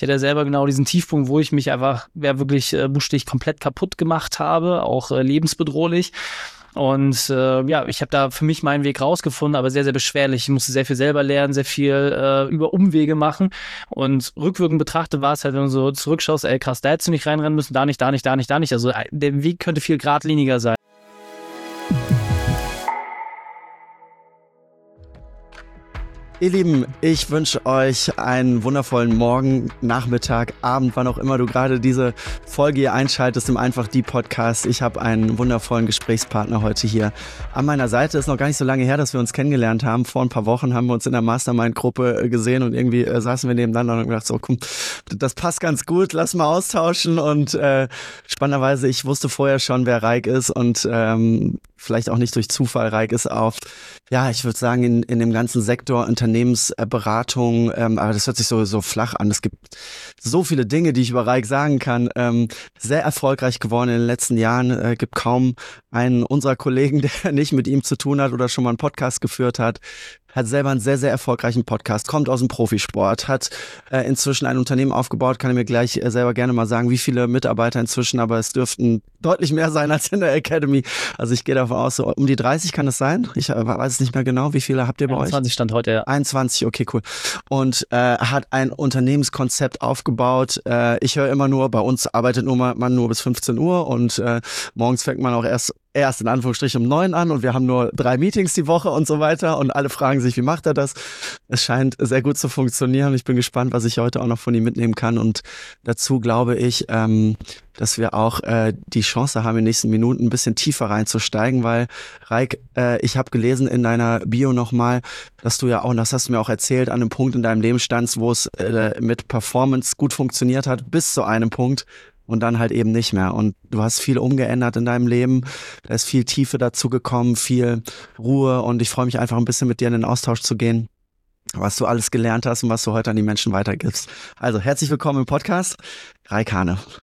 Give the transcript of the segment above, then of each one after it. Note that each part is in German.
Ich hatte ja selber genau diesen Tiefpunkt, wo ich mich einfach wirklich buchstäblich komplett kaputt gemacht habe, auch lebensbedrohlich. Und ich habe da für mich meinen Weg rausgefunden, aber sehr, sehr beschwerlich. Ich musste sehr viel selber lernen, sehr viel über Umwege machen. Und rückwirkend betrachtet war es halt, wenn du so zurückschaust, ey krass, da hättest du nicht reinrennen müssen, da nicht, da nicht, da nicht, da nicht. Also der Weg könnte viel geradliniger sein. Ihr Lieben, ich wünsche euch einen wundervollen Morgen, Nachmittag, Abend, wann auch immer du gerade diese Folge hier einschaltest im Einfach die Podcast. Ich habe einen wundervollen Gesprächspartner heute hier an meiner Seite. Ist noch gar nicht so lange her, dass wir uns kennengelernt haben. Vor ein paar Wochen haben wir uns in der Mastermind-Gruppe gesehen und irgendwie saßen wir nebeneinander und haben gedacht, so komm, das passt ganz gut, lass mal austauschen. Und spannenderweise, ich wusste vorher schon, wer Raik ist und vielleicht auch nicht durch Zufall. Raik ist auf, ja, ich würde sagen, in dem ganzen Sektor Unternehmensberatung, aber das hört sich so flach an. Es gibt so viele Dinge, die ich über Raik sagen kann. Sehr erfolgreich geworden in den letzten Jahren. Gibt kaum einen unserer Kollegen, der nicht mit ihm zu tun hat oder schon mal einen Podcast geführt hat. Hat selber einen sehr, sehr erfolgreichen Podcast, kommt aus dem Profisport, hat inzwischen ein Unternehmen aufgebaut, kann ich mir gleich selber gerne mal sagen, wie viele Mitarbeiter inzwischen, aber es dürften deutlich mehr sein als in der Academy. Also ich gehe davon aus, so um die 30 kann es sein. Ich weiß es nicht mehr genau. Wie viele habt ihr bei 21 euch? Stand heute, ja. 21, okay, cool. Und hat ein Unternehmenskonzept aufgebaut. Ich höre immer nur, bei uns arbeitet man nur bis 15 Uhr und morgens fängt man auch erst in Anführungsstrichen um 9 an und wir haben nur 3 Meetings die Woche und so weiter und alle fragen sich, wie macht er das? Es scheint sehr gut zu funktionieren. Ich bin gespannt, was ich heute auch noch von ihm mitnehmen kann und dazu glaube ich, dass wir auch die Chance haben, in den nächsten Minuten ein bisschen tiefer reinzusteigen, weil Raik, ich habe gelesen in deiner Bio nochmal, dass du ja auch, und das hast du mir auch erzählt, an einem Punkt in deinem Leben standst, wo es mit Performance gut funktioniert hat, bis zu einem Punkt, und dann halt eben nicht mehr. Und du hast viel umgeändert in deinem Leben. Da ist viel Tiefe dazu gekommen, viel Ruhe. Und ich freue mich einfach ein bisschen mit dir in den Austausch zu gehen, was du alles gelernt hast und was du heute an die Menschen weitergibst. Also herzlich willkommen im Podcast, Raik Hane.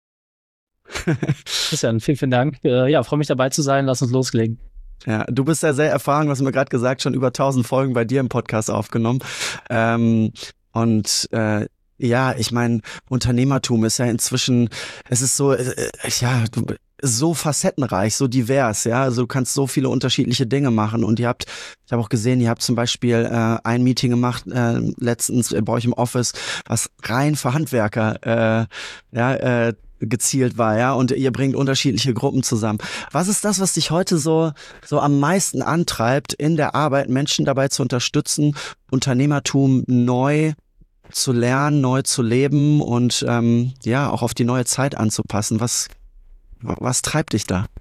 Christian, vielen, vielen Dank. Freue mich dabei zu sein. Lass uns loslegen. Ja, du bist ja sehr erfahren, du hast mir gerade gesagt, schon über 1000 Folgen bei dir im Podcast aufgenommen. Ja, ich meine, Unternehmertum ist ja inzwischen, es ist so, so facettenreich, so divers, ja, also du kannst so viele unterschiedliche Dinge machen und ich habe auch gesehen, ihr habt zum Beispiel ein Meeting gemacht letztens bei euch im Office, was rein für Handwerker gezielt war, ja, und ihr bringt unterschiedliche Gruppen zusammen. Was ist das, was dich heute so am meisten antreibt, in der Arbeit Menschen dabei zu unterstützen, Unternehmertum neu zu lernen, neu zu leben und auch auf die neue Zeit anzupassen? Was treibt dich da?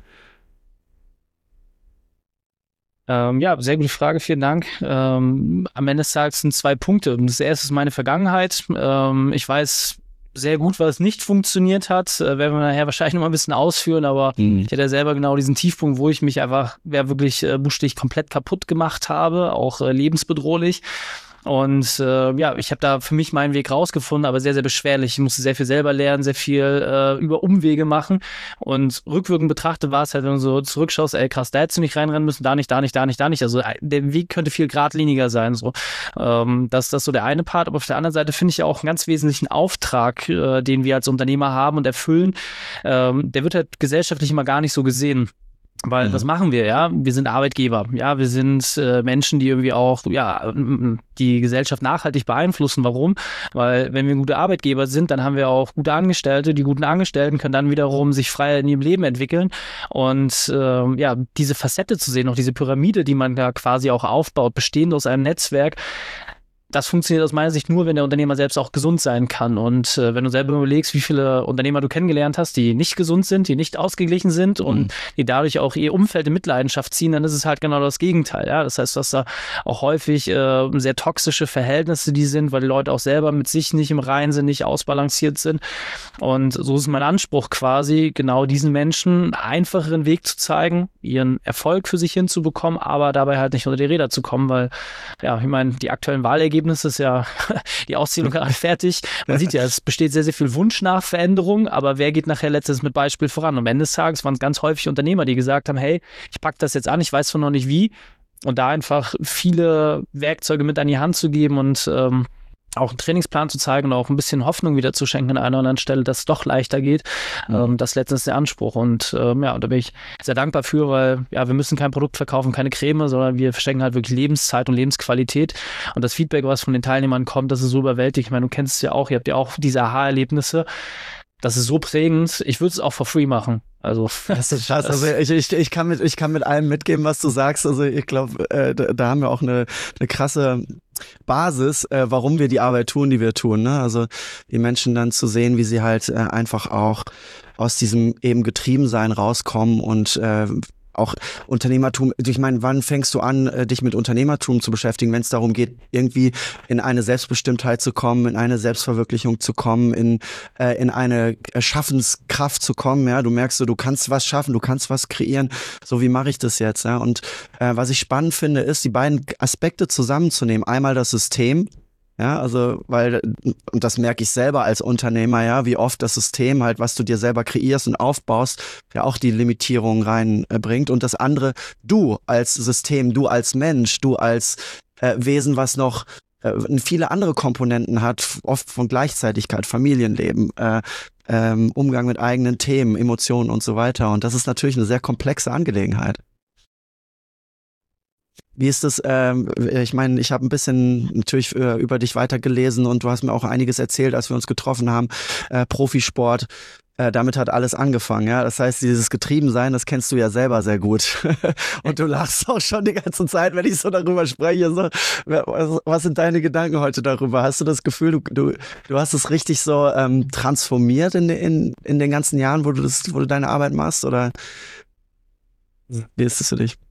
Sehr gute Frage, vielen Dank. Am Ende des Tages sind 2 Punkte. Das erste ist meine Vergangenheit. Ich weiß sehr gut, was nicht funktioniert hat. Werden wir nachher wahrscheinlich noch mal ein bisschen ausführen, aber ich hatte ja selber genau diesen Tiefpunkt, wo ich mich einfach wirklich buchstäblich komplett kaputt gemacht habe, auch lebensbedrohlich. Und ich habe da für mich meinen Weg rausgefunden, aber sehr, sehr beschwerlich. Ich musste sehr viel selber lernen, sehr viel über Umwege machen. Und rückwirkend betrachtet war es halt, wenn du so zurückschaust, ey krass, da hättest du nicht reinrennen müssen, da nicht, da nicht, da nicht, da nicht. Also der Weg könnte viel geradliniger sein. So. Das ist so der eine Part. Aber auf der anderen Seite finde ich ja auch einen ganz wesentlichen Auftrag, den wir als Unternehmer haben und erfüllen. Der wird halt gesellschaftlich immer gar nicht so gesehen. Weil was machen wir, ja? Wir sind Arbeitgeber, ja, wir sind Menschen, die irgendwie auch, die Gesellschaft nachhaltig beeinflussen. Warum? Weil wenn wir gute Arbeitgeber sind, dann haben wir auch gute Angestellte. Die guten Angestellten können dann wiederum sich frei in ihrem Leben entwickeln. Und diese Facette zu sehen, auch diese Pyramide, die man da quasi auch aufbaut, bestehend aus einem Netzwerk, das funktioniert aus meiner Sicht nur, wenn der Unternehmer selbst auch gesund sein kann. Und wenn du selber überlegst, wie viele Unternehmer du kennengelernt hast, die nicht gesund sind, die nicht ausgeglichen sind und die dadurch auch ihr Umfeld in Mitleidenschaft ziehen, dann ist es halt genau das Gegenteil. Ja? Das heißt, dass da auch häufig sehr toxische Verhältnisse die sind, weil die Leute auch selber mit sich nicht im Reinen sind, nicht ausbalanciert sind. Und so ist mein Anspruch quasi, genau diesen Menschen einen einfacheren Weg zu zeigen, ihren Erfolg für sich hinzubekommen, aber dabei halt nicht unter die Räder zu kommen, weil, ich meine, die aktuellen Wahlergebnisse ist ja die Auszählung gerade fertig. Man sieht ja, es besteht sehr, sehr viel Wunsch nach Veränderung, aber wer geht nachher letztens mit Beispiel voran? Und am Ende des Tages waren es ganz häufig Unternehmer, die gesagt haben, hey, ich packe das jetzt an, ich weiß zwar noch nicht wie, und da einfach viele Werkzeuge mit an die Hand zu geben und auch einen Trainingsplan zu zeigen und auch ein bisschen Hoffnung wieder zu schenken an einer oder anderen Stelle, dass es doch leichter geht. Das ist letztens der Anspruch. Und da bin ich sehr dankbar für, weil wir müssen kein Produkt verkaufen, keine Creme, sondern wir verschenken halt wirklich Lebenszeit und Lebensqualität. Und das Feedback, was von den Teilnehmern kommt, das ist so überwältigend. Ich meine, du kennst es ja auch, ihr habt ja auch diese Aha-Erlebnisse. Das ist so prägend. Ich würde es auch for free machen. Also das ist krass. Also ich kann mit allem mitgeben, was du sagst. Also ich glaube, da haben wir auch eine krasse Basis, warum wir die Arbeit tun, die wir tun. Ne? Also die Menschen dann zu sehen, wie sie halt einfach auch aus diesem eben Getriebensein rauskommen und auch Unternehmertum. Ich meine, wann fängst du an, dich mit Unternehmertum zu beschäftigen, wenn es darum geht, irgendwie in eine Selbstbestimmtheit zu kommen, in eine Selbstverwirklichung zu kommen, in eine Schaffenskraft zu kommen. Ja, du merkst, du kannst was schaffen, du kannst was kreieren. So, wie mache ich das jetzt? Ja, und was ich spannend finde, ist, die beiden Aspekte zusammenzunehmen. Einmal das System. Ja, also, und das merke ich selber als Unternehmer, ja, wie oft das System halt, was du dir selber kreierst und aufbaust, ja auch die Limitierung reinbringt. Und das andere, du als System, du als Mensch, du als Wesen, was noch viele andere Komponenten hat, oft von Gleichzeitigkeit, Familienleben, Umgang mit eigenen Themen, Emotionen und so weiter. Und das ist natürlich eine sehr komplexe Angelegenheit. Wie ist das? Ich meine, ich habe ein bisschen natürlich über dich weitergelesen und du hast mir auch einiges erzählt, als wir uns getroffen haben. Profisport, damit hat alles angefangen. Ja, das heißt, dieses Getriebensein, das kennst du ja selber sehr gut. Und du lachst auch schon die ganze Zeit, wenn ich so darüber spreche. So, was sind deine Gedanken heute darüber? Hast du das Gefühl, du hast es richtig so transformiert in den ganzen Jahren, wo du deine Arbeit machst? Oder wie ist es für dich?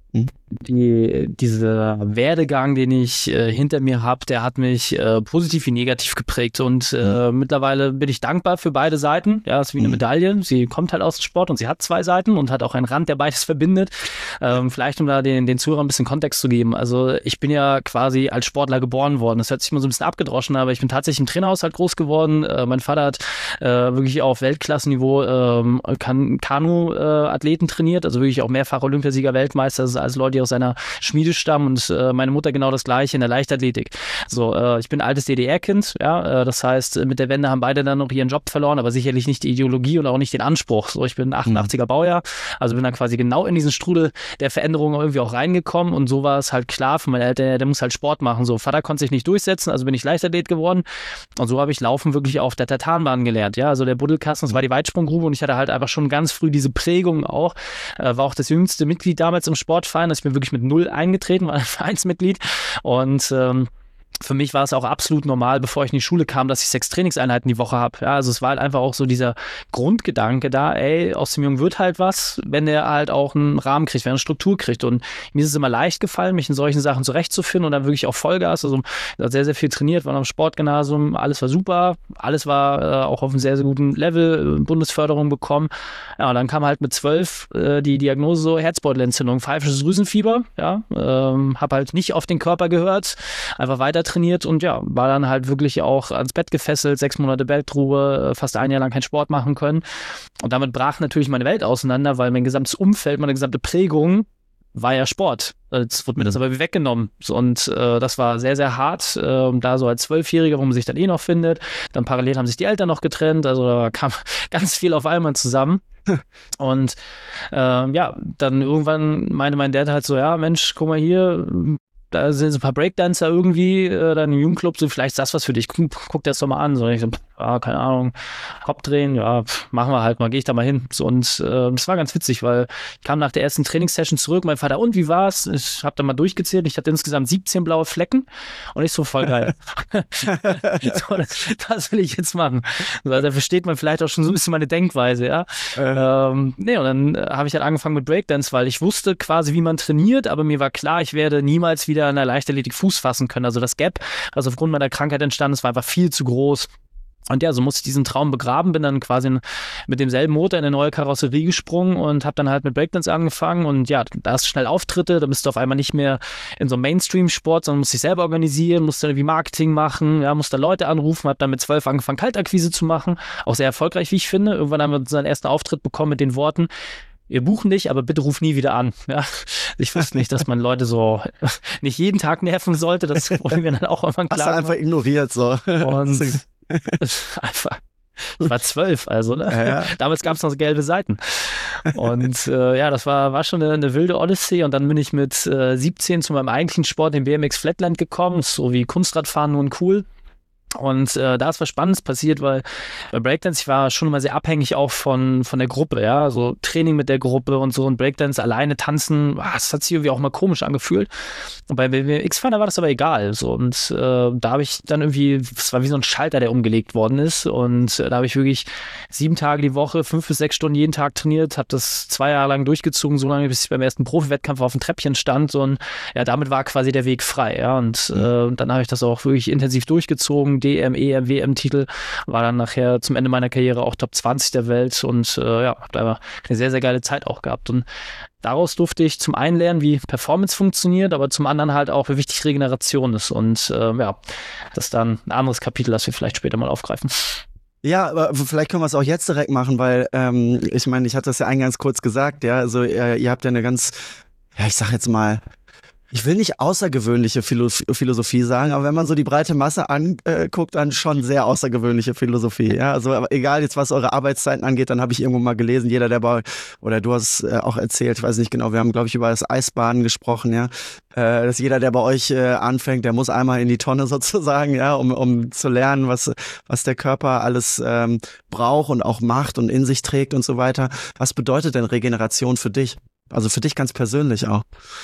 Dieser Werdegang, den ich hinter mir habe, der hat mich positiv wie negativ geprägt und mittlerweile bin ich dankbar für beide Seiten. Ja, es ist wie eine Medaille. Sie kommt halt aus dem Sport und sie hat zwei Seiten und hat auch einen Rand, der beides verbindet. Vielleicht, um da den Zuhörern ein bisschen Kontext zu geben. Also ich bin ja quasi als Sportler geboren worden. Das hört sich immer so ein bisschen abgedroschen, aber ich bin tatsächlich im Trainerhaushalt groß geworden. Mein Vater hat wirklich auf Weltklassenniveau Kanu-Athleten trainiert, also wirklich auch mehrfach Olympiasieger, Weltmeister, als Leute, die aus seiner Schmiede stammen und meine Mutter genau das Gleiche in der Leichtathletik. So, ich bin altes DDR-Kind, ja, das heißt, mit der Wende haben beide dann noch ihren Job verloren, aber sicherlich nicht die Ideologie und auch nicht den Anspruch. So, ich bin 88er Baujahr, also bin dann quasi genau in diesen Strudel der Veränderung irgendwie auch reingekommen und so war es halt klar für meine Eltern, der muss halt Sport machen. So, Vater konnte sich nicht durchsetzen, also bin ich Leichtathlet geworden und so habe ich Laufen wirklich auf der Tartanbahn gelernt, ja, also der Buddelkasten, das war die Weitsprunggrube und ich hatte halt einfach schon ganz früh diese Prägung auch, war auch das jüngste Mitglied damals im Sportverein, also ich bin wirklich mit 0 eingetreten, war ein Vereinsmitglied und für mich war es auch absolut normal, bevor ich in die Schule kam, dass ich 6 Trainingseinheiten die Woche habe. Ja, also es war halt einfach auch so dieser Grundgedanke da, ey, aus dem Jungen wird halt was, wenn der halt auch einen Rahmen kriegt, wenn er eine Struktur kriegt. Und mir ist es immer leicht gefallen, mich in solchen Sachen zurechtzufinden und dann wirklich auch Vollgas. Also ich habe sehr, sehr viel trainiert, war am Sportgymnasium, alles war super, alles war auch auf einem sehr, sehr guten Level, Bundesförderung bekommen. Ja, und dann kam halt mit 12 die Diagnose so Herzbeutelentzündung, pfeifisches Drüsenfieber, ja, habe halt nicht auf den Körper gehört, einfach weiter trainiert und ja, war dann halt wirklich auch ans Bett gefesselt, 6 Monate Bettruhe, fast ein Jahr lang keinen Sport machen können. Und damit brach natürlich meine Welt auseinander, weil mein gesamtes Umfeld, meine gesamte Prägung war ja Sport. Jetzt wurde mir das aber weggenommen. Und das war sehr, sehr hart. Da so als 12-Jähriger, wo man sich dann eh noch findet. Dann parallel haben sich die Eltern noch getrennt. Also da kam ganz viel auf einmal zusammen. Und dann irgendwann meinte mein Dad halt so, ja Mensch, guck mal hier, da sind ein paar Breakdancer irgendwie, dann im Jugendclub, so vielleicht ist das was für dich, guck dir das doch mal an. So, ich so, keine Ahnung, Kopf drehen, ja, machen wir halt mal, gehe ich da mal hin. So, und das war ganz witzig, weil ich kam nach der ersten Trainingssession zurück, mein Vater, und wie war's? Ich habe da mal durchgezählt, ich hatte insgesamt 17 blaue Flecken und ich so, voll geil. So, das will ich jetzt machen. Also, da versteht man vielleicht auch schon so ein bisschen meine Denkweise, ja. Und dann habe ich halt angefangen mit Breakdance, weil ich wusste quasi, wie man trainiert, aber mir war klar, ich werde niemals wieder in der Leichtathletik Fuß fassen können. Also das Gap, was aufgrund meiner Krankheit entstanden ist, war einfach viel zu groß. Und ja, so musste ich diesen Traum begraben, bin dann quasi mit demselben Motor in eine neue Karosserie gesprungen und habe dann halt mit Breakdance angefangen und ja, da hast du schnell Auftritte, da bist du auf einmal nicht mehr in so einem Mainstream-Sport, sondern musst dich selber organisieren, musst dann irgendwie Marketing machen, ja, musst dann Leute anrufen, habe dann mit 12 angefangen, Kaltakquise zu machen, auch sehr erfolgreich, wie ich finde. Irgendwann haben wir unseren ersten Auftritt bekommen mit den Worten: wir buchen dich, aber bitte ruf nie wieder an. Ja, ich wusste nicht, dass man Leute so nicht jeden Tag nerven sollte. Das wurde mir dann auch irgendwann klar. Hast du einfach ignoriert so. Und einfach. Ich war 12, also ne? Ja. Damals gab es noch gelbe Seiten. Und das war schon eine wilde Odyssee. Und dann bin ich mit 17 zu meinem eigentlichen Sport, dem BMX Flatland, gekommen. So wie Kunstradfahren, nur cool. Und da ist was Spannendes passiert, weil bei Breakdance, ich war schon immer sehr abhängig auch von der Gruppe, ja, so Training mit der Gruppe und so, und Breakdance alleine tanzen, das hat sich irgendwie auch mal komisch angefühlt. Und bei BMX-Fahren, da war das aber egal, so, und da habe ich dann irgendwie, es war wie so ein Schalter, der umgelegt worden ist, und da habe ich wirklich 7 Tage die Woche, 5 bis 6 Stunden jeden Tag trainiert, habe das 2 Jahre lang durchgezogen, so lange, bis ich beim ersten Profi-Wettkampf auf dem Treppchen stand, und ja, damit war quasi der Weg frei, ja, und dann habe ich das auch wirklich intensiv durchgezogen, DM, EM, WM-Titel, war dann nachher zum Ende meiner Karriere auch Top 20 der Welt, und habe da eine sehr, sehr geile Zeit auch gehabt. Und daraus durfte ich zum einen lernen, wie Performance funktioniert, aber zum anderen halt auch, wie wichtig Regeneration ist. Und das ist dann ein anderes Kapitel, das wir vielleicht später mal aufgreifen. Ja, aber vielleicht können wir es auch jetzt direkt machen, weil ich meine, ich hatte das ja eingangs kurz gesagt, ja, also ihr habt ja eine ganz, ja, ich sag jetzt mal, ich will nicht außergewöhnliche Philosophie sagen, aber wenn man so die breite Masse anguckt, dann schon sehr außergewöhnliche Philosophie. Ja, also aber egal jetzt, was eure Arbeitszeiten angeht, dann habe ich irgendwo mal gelesen, jeder, der oder du hast auch erzählt, ich weiß nicht genau, wir haben, glaube ich, über das Eisbaden gesprochen, ja, dass jeder, der bei euch anfängt, der muss einmal in die Tonne sozusagen, ja, um zu lernen, was der Körper alles braucht und auch macht und in sich trägt und so weiter. Was bedeutet denn Regeneration für dich? Also für dich ganz persönlich auch.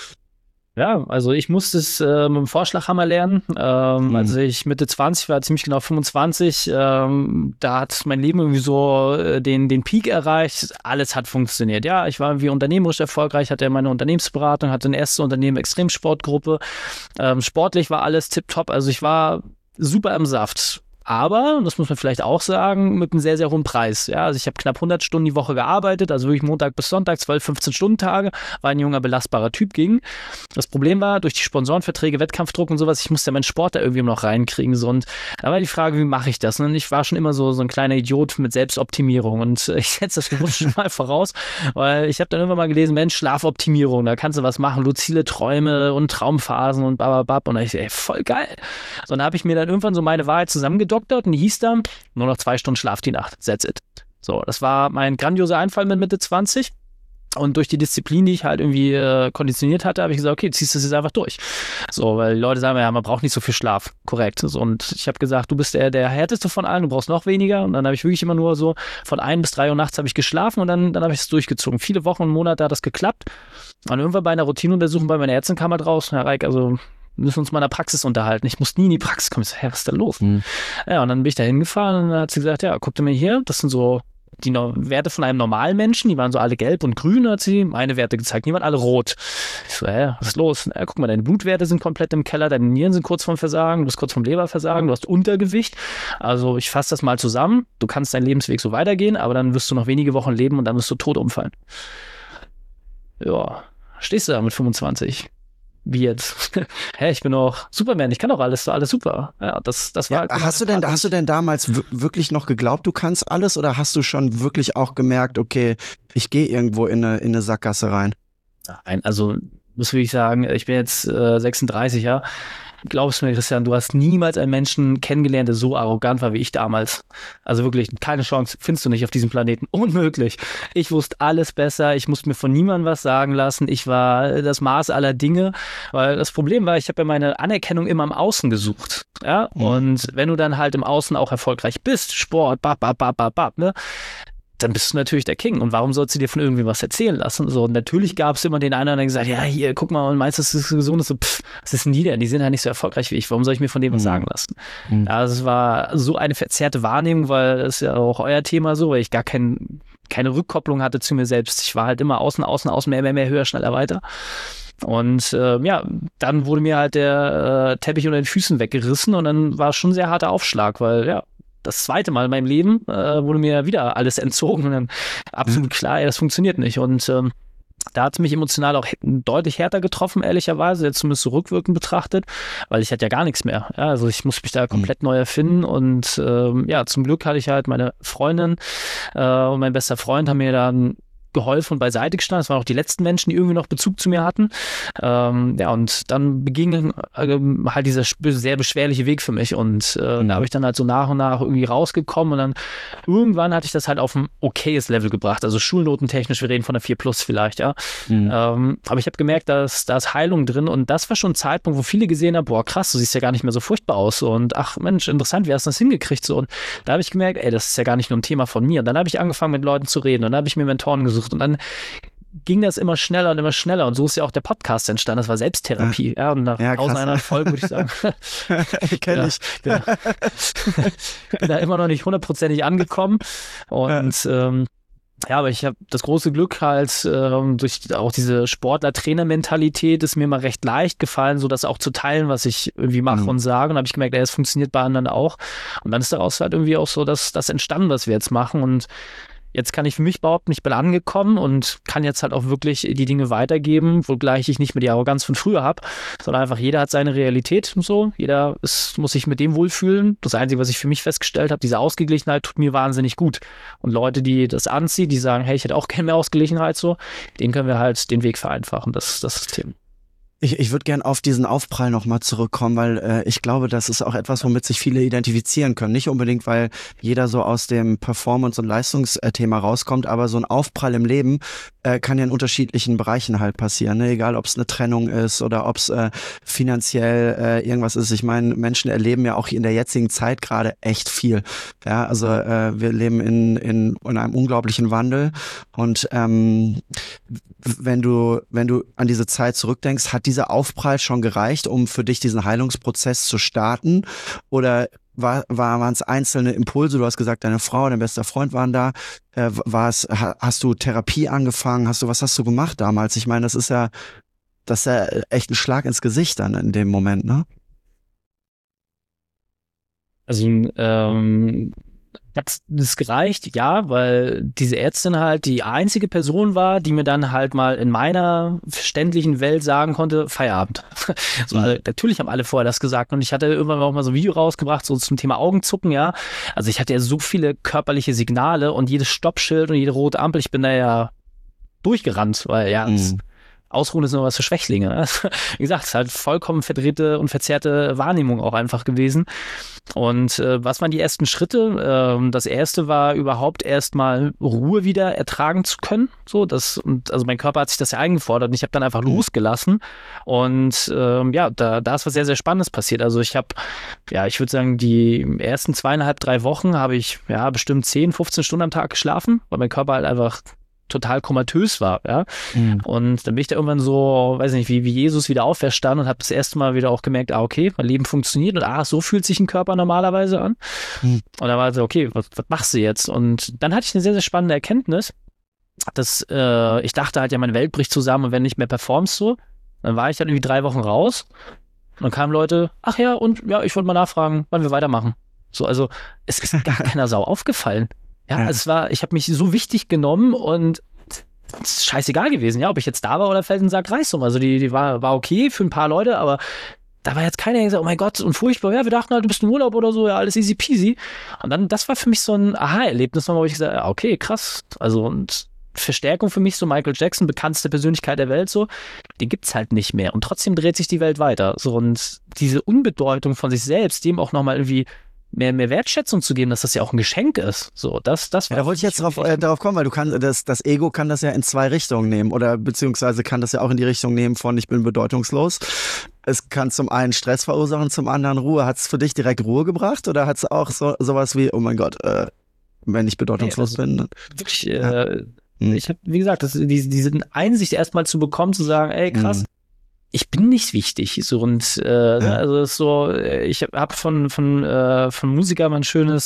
Ja, also ich musste es mit dem Vorschlaghammer lernen. Als ich Mitte 20 war, ziemlich genau 25, da hat mein Leben irgendwie so den Peak erreicht. Alles hat funktioniert. Ja, ich war irgendwie unternehmerisch erfolgreich, hatte meine Unternehmensberatung, hatte ein erstes Unternehmen, Extremsportgruppe. Sportlich war alles tipptopp. Also ich war super im Saft. Aber, das muss man vielleicht auch sagen, mit einem sehr, sehr hohen Preis. Ja, also ich habe knapp 100 Stunden die Woche gearbeitet, also wirklich Montag bis Sonntag, 12, 15 Stunden Tage, war ein junger, belastbarer Typ ging. Das Problem war, durch die Sponsorenverträge, Wettkampfdruck und sowas, ich musste ja meinen Sport da irgendwie noch reinkriegen. So. Und da war die Frage, wie mache ich das? Und ich war schon immer so ein kleiner Idiot mit Selbstoptimierung. Und ich setze das bewusst schon mal voraus, weil ich habe dann irgendwann mal gelesen, Mensch, Schlafoptimierung, da kannst du was machen, luzide Träume und Traumphasen und bababab. Und da ich, voll geil. So, und da habe ich mir dann irgendwann so meine Wahrheit zusammengedoktert und die hieß dann, nur noch 2 Stunden Schlaf die Nacht. That's it. So, das war mein grandioser Einfall mit Mitte 20. Und durch die Disziplin, die ich halt irgendwie konditioniert hatte, habe ich gesagt, okay, ziehst du das jetzt einfach durch. So, weil die Leute sagen, ja, man braucht nicht so viel Schlaf. Korrekt. So, und ich habe gesagt, du bist der härteste von allen, du brauchst noch weniger. Und dann habe ich wirklich immer nur so von 1 bis 3 Uhr nachts habe ich geschlafen und dann habe ich es durchgezogen. Viele Wochen und Monate hat das geklappt. Und irgendwann bei einer Routineuntersuchung bei meiner Ärztin kam halt raus, Herr Reik, also wir müssen uns mal in der Praxis unterhalten. Ich muss nie in die Praxis kommen. Ich so, was ist da los? Ja, und dann bin ich da hingefahren und dann hat sie gesagt, ja, guck dir mal hier, das sind so die Werte von einem normalen Menschen, die waren so alle gelb und grün, hat sie meine Werte gezeigt, die waren alle rot. Ich so, was ist los? Guck mal, deine Blutwerte sind komplett im Keller, deine Nieren sind kurz vorm Versagen, du bist kurz vorm Leberversagen, du hast Untergewicht. Also ich fasse das mal zusammen, du kannst deinen Lebensweg so weitergehen, aber dann wirst du noch wenige Wochen leben und dann wirst du tot umfallen. Ja, stehst du da mit 25? Wie jetzt? Ich bin doch Superman, ich kann doch alles, alles super. Ja, das war. Ja, hast du denn damals wirklich noch geglaubt, du kannst alles, oder hast du schon wirklich auch gemerkt, okay, ich gehe irgendwo in eine Sackgasse rein? Nein, also muss ich sagen, ich bin jetzt 36, ja. Glaubst du mir, Christian, du hast niemals einen Menschen kennengelernt, der so arrogant war wie ich damals. Also wirklich, keine Chance, findest du nicht auf diesem Planeten. Unmöglich. Ich wusste alles besser, ich musste mir von niemandem was sagen lassen, ich war das Maß aller Dinge, weil das Problem war, ich habe ja meine Anerkennung immer im Außen gesucht. Ja, und wenn du dann halt im Außen auch erfolgreich bist, Sport, ne? Dann bist du natürlich der King. Und warum sollst du dir von irgendwie was erzählen lassen? So, und natürlich gab es immer den einen, der gesagt, ja, hier, guck mal, und meinst du, das ist gesund? So, was ist denn die denn? Die sind ja nicht so erfolgreich wie ich. Warum soll ich mir von dem was sagen lassen? Also es war so eine verzerrte Wahrnehmung, weil das ist ja auch euer Thema so, weil ich gar keine Rückkopplung hatte zu mir selbst. Ich war halt immer außen, mehr, höher, schneller, weiter. Und dann wurde mir halt der Teppich unter den Füßen weggerissen und dann war es schon ein sehr harter Aufschlag, weil das zweite Mal in meinem Leben wurde mir wieder alles entzogen und dann absolut klar, das funktioniert nicht. Und da hat es mich emotional auch deutlich härter getroffen, ehrlicherweise, jetzt zumindest so rückwirkend betrachtet, weil ich hatte ja gar nichts mehr. Ja, also ich musste mich da komplett neu erfinden und zum Glück hatte ich halt meine Freundin und mein bester Freund haben mir dann geholfen und beiseite gestanden. Das waren auch die letzten Menschen, die irgendwie noch Bezug zu mir hatten. Und dann beging halt dieser sehr beschwerliche Weg für mich. Und da habe ich dann halt so nach und nach irgendwie rausgekommen und dann irgendwann hatte ich das halt auf ein okayes Level gebracht. Also schulnotentechnisch, wir reden von einer 4+ vielleicht, ja. Aber ich habe gemerkt, dass da ist Heilung drin und das war schon ein Zeitpunkt, wo viele gesehen haben, boah, krass, du siehst ja gar nicht mehr so furchtbar aus. Und ach Mensch, interessant, wie hast du das hingekriegt? So. Und da habe ich gemerkt, ey, das ist ja gar nicht nur ein Thema von mir. Und dann habe ich angefangen, mit Leuten zu reden und dann habe ich mir Mentoren gesucht und dann ging das immer schneller und immer schneller. Und so ist ja auch der Podcast entstanden. Das war Selbsttherapie. Ja, und nach 1100 Folgen würde ich sagen. Kenn ich. Bin da immer noch nicht 100%ig angekommen. Und aber ich habe das große Glück halt, durch auch diese Sportler-Trainer-Mentalität ist mir mal recht leicht gefallen, so das auch zu teilen, was ich irgendwie mache und sage. Und habe ich gemerkt, es funktioniert bei anderen auch. Und dann ist daraus halt irgendwie auch so das entstanden, was wir jetzt machen. Und jetzt kann ich für mich behaupten, ich bin angekommen und kann jetzt halt auch wirklich die Dinge weitergeben, wogleich ich nicht mehr die Arroganz von früher habe, sondern einfach jeder hat seine Realität und so. Jeder muss sich mit dem wohlfühlen. Das Einzige, was ich für mich festgestellt habe, diese Ausgeglichenheit tut mir wahnsinnig gut. Und Leute, die das anziehen, die sagen, hey, ich hätte auch gerne mehr Ausgeglichenheit so, denen können wir halt den Weg vereinfachen, das System. Ich würde gern auf diesen Aufprall nochmal zurückkommen, weil ich glaube, das ist auch etwas, womit sich viele identifizieren können. Nicht unbedingt, weil jeder so aus dem Performance- und Leistungsthema rauskommt, aber so ein Aufprall im Leben kann ja in unterschiedlichen Bereichen halt passieren. Ne? Egal, ob es eine Trennung ist oder ob es finanziell irgendwas ist. Ich meine, Menschen erleben ja auch in der jetzigen Zeit gerade echt viel. Ja, also wir leben in einem unglaublichen Wandel und wenn du an diese Zeit zurückdenkst, hat dieser Aufprall schon gereicht, um für dich diesen Heilungsprozess zu starten? Oder waren es einzelne Impulse? Du hast gesagt, deine Frau, dein bester Freund waren da. Hast du Therapie angefangen? Was hast du gemacht damals? Ich meine, das ist ja echt ein Schlag ins Gesicht dann in dem Moment, ne? Also, hat das gereicht? Ja, weil diese Ärztin halt die einzige Person war, die mir dann halt mal in meiner verständlichen Welt sagen konnte, Feierabend. So, also, natürlich haben alle vorher das gesagt und ich hatte irgendwann auch mal so ein Video rausgebracht, so zum Thema Augenzucken, ja. Also ich hatte ja so viele körperliche Signale und jedes Stoppschild und jede rote Ampel, ich bin da ja durchgerannt, weil ja, Ausruhen ist nur was für Schwächlinge. Wie gesagt, es ist halt vollkommen verdrehte und verzerrte Wahrnehmung auch einfach gewesen. Und was waren die ersten Schritte? Das erste war überhaupt erstmal Ruhe wieder ertragen zu können. Also mein Körper hat sich das ja eingefordert und ich habe dann einfach losgelassen. Und da ist was sehr, sehr Spannendes passiert. Also ich würde sagen, die ersten 2,5, 3 Wochen habe ich bestimmt 10, 15 Stunden am Tag geschlafen, weil mein Körper halt einfach total komatös war, ja. Und dann bin ich da irgendwann so, weiß nicht, wie Jesus wieder auferstanden und habe das erste Mal wieder auch gemerkt, okay, mein Leben funktioniert und so fühlt sich ein Körper normalerweise an. Und dann war so, okay, was machst du jetzt? Und dann hatte ich eine sehr, sehr spannende Erkenntnis, dass ich dachte halt, ja, meine Welt bricht zusammen und wenn nicht mehr performst so, dann war ich dann irgendwie 3 Wochen raus und dann kamen Leute, ach ja, und ja, ich wollte mal nachfragen, wann wir weitermachen. So, also es ist gar keiner Sau aufgefallen. Ja, also ich habe mich so wichtig genommen und es ist scheißegal gewesen, ja, ob ich jetzt da war oder fällt ein Sack Reis um. Also die war okay für ein paar Leute, aber da war jetzt keiner, der gesagt, oh mein Gott, und furchtbar, ja, wir dachten halt, du bist im Urlaub oder so, ja, alles easy peasy. Und dann, das war für mich so ein Aha-Erlebnis, wo ich gesagt habe, ja, okay, krass. Also und Verstärkung für mich, so Michael Jackson, bekannteste Persönlichkeit der Welt, so, den gibt's halt nicht mehr. Und trotzdem dreht sich die Welt weiter. So, und diese Unbedeutung von sich selbst, dem auch nochmal irgendwie mehr Wertschätzung zu geben, dass das ja auch ein Geschenk ist. So, das war da wollte ich jetzt darauf kommen, weil du kannst, das Ego kann das ja in 2 Richtungen nehmen oder beziehungsweise kann das ja auch in die Richtung nehmen von ich bin bedeutungslos. Es kann zum einen Stress verursachen, zum anderen Ruhe. Hat es für dich direkt Ruhe gebracht oder hat es auch sowas wie, oh mein Gott, wenn ich bedeutungslos bin? Wirklich, ich habe, wie gesagt, diese Einsicht erstmal zu bekommen, zu sagen, ey, krass, ich bin nicht wichtig. So, und also das ist so, ich habe von Musikern mal eine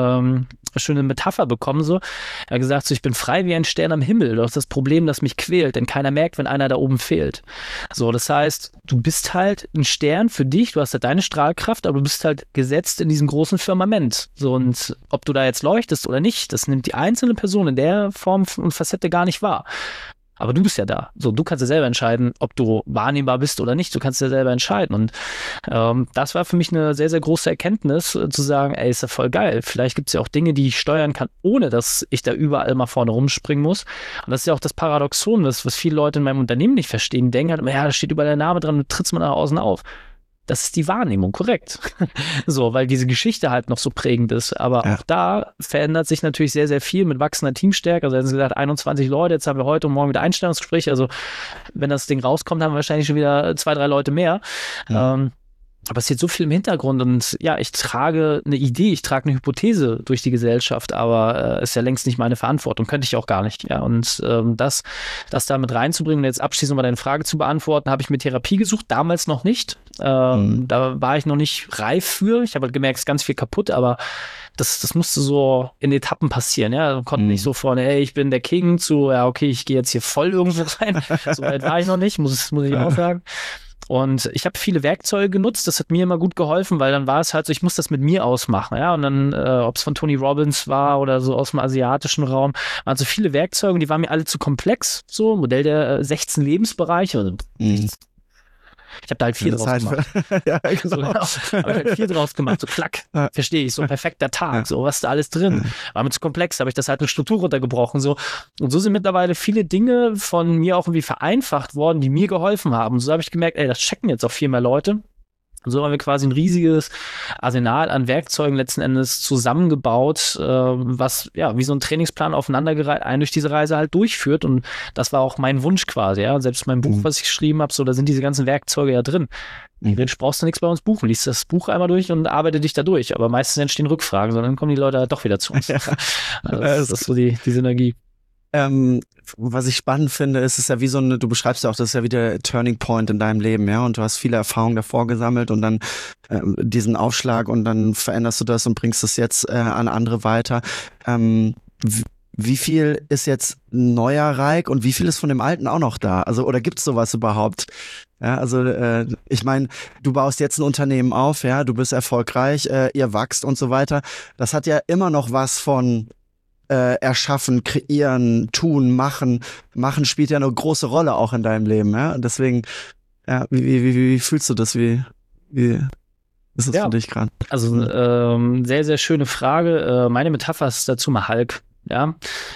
schöne Metapher bekommen. So. Er hat gesagt, so, ich bin frei wie ein Stern am Himmel. Doch das Problem, das mich quält, denn keiner merkt, wenn einer da oben fehlt. So, das heißt, du bist halt ein Stern für dich, du hast halt deine Strahlkraft, aber du bist halt gesetzt in diesem großen Firmament. So, und ob du da jetzt leuchtest oder nicht, das nimmt die einzelne Person in der Form und Facette gar nicht wahr. Aber du bist ja da. So, du kannst ja selber entscheiden, ob du wahrnehmbar bist oder nicht. Du kannst ja selber entscheiden. Und das war für mich eine sehr, sehr große Erkenntnis, zu sagen, ey, ist ja voll geil. Vielleicht gibt es ja auch Dinge, die ich steuern kann, ohne dass ich da überall mal vorne rumspringen muss. Und das ist ja auch das Paradoxon, was viele Leute in meinem Unternehmen nicht verstehen. Die denken halt immer, ja, da steht überall der Name dran, du trittst mal nach außen auf. Das ist die Wahrnehmung, korrekt. So, weil diese Geschichte halt noch so prägend ist. Aber auch da verändert sich natürlich sehr, sehr viel mit wachsender Teamstärke. Also, jetzt gesagt, 21 Leute, jetzt haben wir heute und morgen wieder Einstellungsgespräche. Also, wenn das Ding rauskommt, haben wir wahrscheinlich schon wieder 2, 3 Leute mehr. Ja. Aber es steht so viel im Hintergrund und ja, ich trage eine Idee, ich trage eine Hypothese durch die Gesellschaft, aber ist ja längst nicht meine Verantwortung, könnte ich auch gar nicht. Ja, und das da mit reinzubringen und jetzt abschließend mal deine Frage zu beantworten, habe ich mir Therapie gesucht, damals noch nicht. Da war ich noch nicht reif für. Ich habe halt gemerkt, es ist ganz viel kaputt, aber das musste so in Etappen passieren. Ja, konnte nicht so vorne, hey, ich bin der King zu, ja, okay, ich gehe jetzt hier voll irgendwo rein. So weit war ich noch nicht, muss ich auch sagen. Und ich habe viele Werkzeuge genutzt, das hat mir immer gut geholfen, weil dann war es halt so, ich muss das mit mir ausmachen, ja, und dann, ob es von Tony Robbins war oder so aus dem asiatischen Raum, waren so viele Werkzeuge, die waren mir alle zu komplex, so, Modell der 16 Lebensbereiche, also ich habe da halt 4 draus gemacht. Ja, genau. So, genau. Aber ich habe halt 4 draus gemacht, so klack, verstehe ich, so ein perfekter Tag, so, was ist da alles drin? War mir zu komplex, habe ich das halt eine Struktur runtergebrochen, so. Und so sind mittlerweile viele Dinge von mir auch irgendwie vereinfacht worden, die mir geholfen haben. Und so habe ich gemerkt, ey, das checken jetzt auch viel mehr Leute. Und so haben wir quasi ein riesiges Arsenal an Werkzeugen letzten Endes zusammengebaut, was ja wie so ein Trainingsplan aufeinandergereiht einen durch diese Reise halt durchführt. Und das war auch mein Wunsch quasi. Ja, selbst mein Buch, was ich geschrieben habe, so da sind diese ganzen Werkzeuge ja drin. Theoretisch brauchst du nichts bei uns buchen. Liest das Buch einmal durch und arbeite dich da durch. Aber meistens entstehen Rückfragen, sondern dann kommen die Leute halt doch wieder zu uns. Ja. Also das ist so die Synergie. Was ich spannend finde, ist ja wie so eine, du beschreibst ja auch, das ist ja wie der Turning Point in deinem Leben, ja, und du hast viele Erfahrungen davor gesammelt und dann diesen Aufschlag und dann veränderst du das und bringst es jetzt an andere weiter. Wie viel ist jetzt neuer Reik und wie viel ist von dem Alten auch noch da? Also, oder gibt's sowas überhaupt? Ja, also ich meine, du baust jetzt ein Unternehmen auf, ja, du bist erfolgreich, ihr wachst und so weiter. Das hat ja immer noch was von erschaffen, kreieren, tun, machen. Machen spielt ja eine große Rolle auch in deinem Leben, ja. Und deswegen, ja, wie fühlst du das? Wie ist das für dich gerade? Also sehr, sehr schöne Frage. Meine Metapher ist dazu mal Hulk. Ja,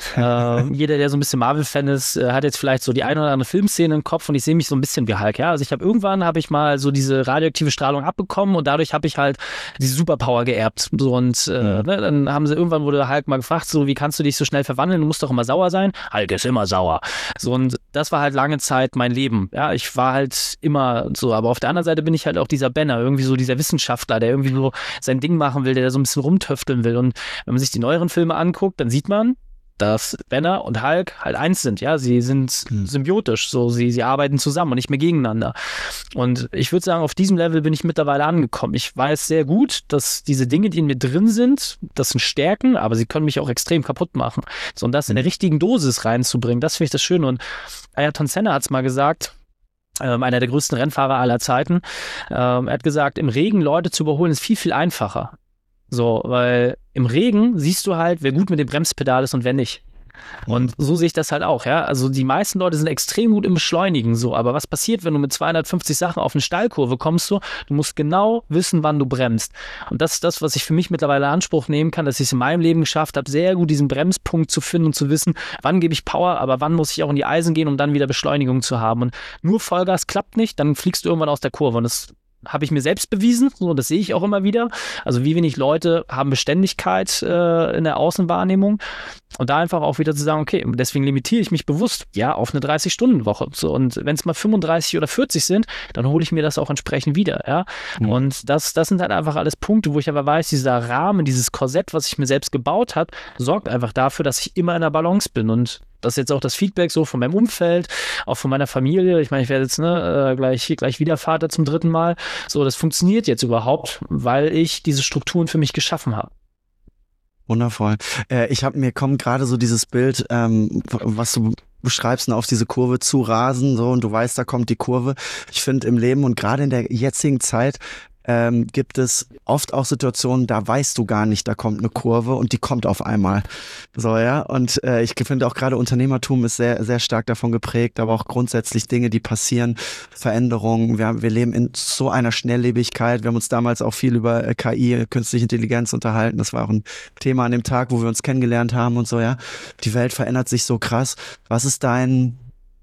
jeder, der so ein bisschen Marvel-Fan ist, hat jetzt vielleicht so die eine oder andere Filmszene im Kopf und ich sehe mich so ein bisschen wie Hulk, ja, also irgendwann habe ich mal so diese radioaktive Strahlung abbekommen und dadurch habe ich halt diese Superpower geerbt, so und dann irgendwann wurde Hulk mal gefragt, so, wie kannst du dich so schnell verwandeln, du musst doch immer sauer sein, Hulk ist immer sauer, so und das war halt lange Zeit mein Leben, ja, ich war halt immer so, aber auf der anderen Seite bin ich halt auch dieser Banner, irgendwie so dieser Wissenschaftler, der irgendwie so sein Ding machen will, der so ein bisschen rumtöfteln will und wenn man sich die neueren Filme anguckt, dann sieht man, dass Banner und Hulk halt eins sind, ja, sie sind symbiotisch, so sie arbeiten zusammen und nicht mehr gegeneinander. Und ich würde sagen, auf diesem Level bin ich mittlerweile angekommen. Ich weiß sehr gut, dass diese Dinge, die in mir drin sind, das sind Stärken, aber sie können mich auch extrem kaputt machen. So, und das in der richtigen Dosis reinzubringen, das finde ich das Schöne. Und Ayrton Senna hat es mal gesagt, einer der größten Rennfahrer aller Zeiten, er hat gesagt, im Regen Leute zu überholen ist viel, viel einfacher. So, weil im Regen siehst du halt, wer gut mit dem Bremspedal ist und wer nicht. Und so sehe ich das halt auch, ja. Also die meisten Leute sind extrem gut im Beschleunigen, so. Aber was passiert, wenn du mit 250 Sachen auf eine Steilkurve kommst, so? Du musst genau wissen, wann du bremst. Und das ist das, was ich für mich mittlerweile in Anspruch nehmen kann, dass ich es in meinem Leben geschafft habe, sehr gut diesen Bremspunkt zu finden und zu wissen, wann gebe ich Power, aber wann muss ich auch in die Eisen gehen, um dann wieder Beschleunigung zu haben. Und nur Vollgas klappt nicht, dann fliegst du irgendwann aus der Kurve. Und das habe ich mir selbst bewiesen, so, das sehe ich auch immer wieder. Also wie wenig Leute haben Beständigkeit in der Außenwahrnehmung und da einfach auch wieder zu sagen, okay, deswegen limitiere ich mich bewusst, ja, auf eine 30-Stunden-Woche. So, und wenn es mal 35 oder 40 sind, dann hole ich mir das auch entsprechend wieder, ja. Und das sind halt einfach alles Punkte, wo ich aber weiß, dieser Rahmen, dieses Korsett, was ich mir selbst gebaut habe, sorgt einfach dafür, dass ich immer in der Balance bin und das ist jetzt auch das Feedback so von meinem Umfeld, auch von meiner Familie. Ich meine, ich werde jetzt gleich wieder Vater zum 3. Mal. So, das funktioniert jetzt überhaupt, weil ich diese Strukturen für mich geschaffen habe. Wundervoll. Mir kommt gerade so dieses Bild, was du beschreibst, auf diese Kurve zu rasen, so, und du weißt, da kommt die Kurve. Ich finde im Leben und gerade in der jetzigen Zeit gibt es oft auch Situationen, da weißt du gar nicht, da kommt eine Kurve und die kommt auf einmal. So, ja. Und ich finde auch gerade Unternehmertum ist sehr, sehr stark davon geprägt, aber auch grundsätzlich Dinge, die passieren, Veränderungen. Wir leben in so einer Schnelllebigkeit. Wir haben uns damals auch viel über KI, künstliche Intelligenz unterhalten. Das war auch ein Thema an dem Tag, wo wir uns kennengelernt haben und so, ja. Die Welt verändert sich so krass. Was ist dein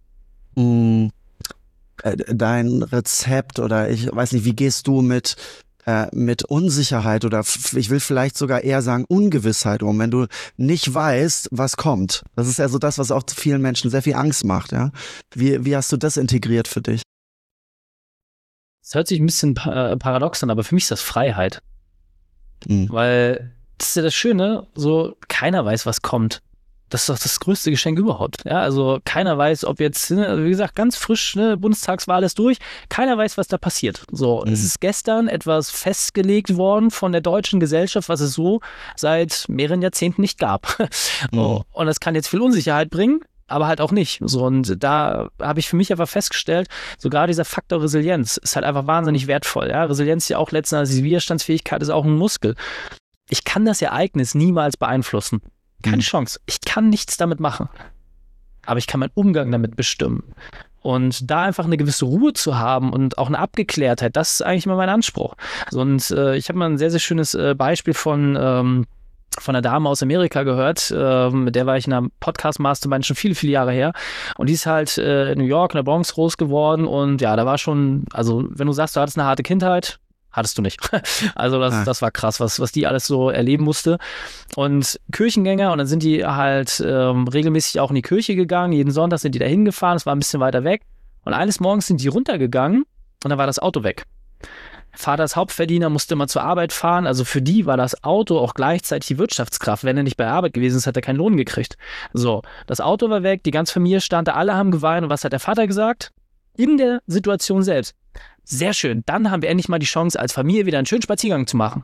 Rezept oder ich weiß nicht, wie gehst du mit Unsicherheit oder ich will vielleicht sogar eher sagen Ungewissheit um, wenn du nicht weißt, was kommt? Das ist ja so das, was auch vielen Menschen sehr viel Angst macht, ja. Wie hast du das integriert für dich? Das hört sich ein bisschen paradox an, aber für mich ist das Freiheit. Weil das ist ja das Schöne, so keiner weiß, was kommt. Das ist doch das größte Geschenk überhaupt. Ja, also keiner weiß, ob jetzt, wie gesagt, ganz frisch, Bundestagswahl ist durch. Keiner weiß, was da passiert. So, es ist gestern etwas festgelegt worden von der deutschen Gesellschaft, was es so seit mehreren Jahrzehnten nicht gab. Und das kann jetzt viel Unsicherheit bringen, aber halt auch nicht. So, und da habe ich für mich einfach festgestellt, sogar dieser Faktor Resilienz ist halt einfach wahnsinnig wertvoll. Ja, Resilienz ist ja auch letztendlich, die Widerstandsfähigkeit ist auch ein Muskel. Ich kann das Ereignis niemals beeinflussen. Keine Chance. Ich kann nichts damit machen. Aber ich kann meinen Umgang damit bestimmen. Und da einfach eine gewisse Ruhe zu haben und auch eine Abgeklärtheit, das ist eigentlich immer mein Anspruch. Und ich habe mal ein sehr, sehr schönes Beispiel von einer Dame aus Amerika gehört, mit der war ich in einer Podcast-Mastermind schon viele, viele Jahre her. Und die ist halt in New York, in der Bronx groß geworden. Und ja, da war schon, also wenn du sagst, du hattest eine harte Kindheit, hattest du nicht. Also das war krass, was die alles so erleben musste. Und Kirchengänger, und dann sind die halt regelmäßig auch in die Kirche gegangen. Jeden Sonntag sind die da hingefahren, es war ein bisschen weiter weg. Und eines Morgens sind die runtergegangen und dann war das Auto weg. Vater ist Hauptverdiener, musste immer zur Arbeit fahren. Also für die war das Auto auch gleichzeitig die Wirtschaftskraft. Wenn er nicht bei der Arbeit gewesen ist, hat er keinen Lohn gekriegt. So, das Auto war weg, die ganze Familie stand da, alle haben geweint. Und was hat der Vater gesagt? In der Situation selbst. Sehr schön. Dann haben wir endlich mal die Chance, als Familie wieder einen schönen Spaziergang zu machen.